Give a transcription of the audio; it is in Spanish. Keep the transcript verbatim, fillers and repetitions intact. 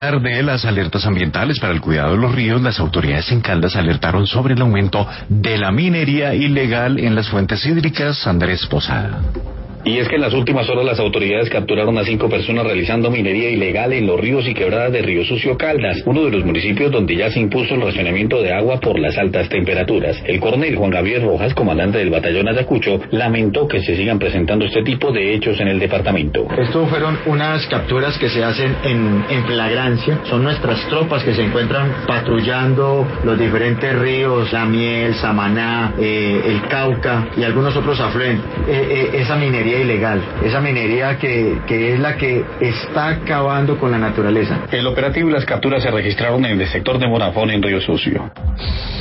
De las alertas ambientales para el cuidado de los ríos, las autoridades en Caldas alertaron sobre el aumento de la minería ilegal en las fuentes hídricas. Andrés Posada. Y es que en las últimas horas las autoridades capturaron a cinco personas realizando minería ilegal en los ríos y quebradas de Río Sucio Caldas, uno de los municipios donde ya se impuso el racionamiento de agua por las altas temperaturas. El coronel Juan Gabriel Rojas, comandante del batallón Ayacucho, lamentó que se sigan presentando este tipo de hechos en el departamento. Estos fueron unas capturas que se hacen en, en flagrancia, son nuestras tropas que se encuentran patrullando los diferentes ríos, La Miel, Samaná, eh, el Cauca y algunos otros afluentes. Eh, eh, esa minería ilegal, esa minería que, que es la que está acabando con la naturaleza. El operativo y las capturas se registraron en el sector de Morafón en Río Sucio.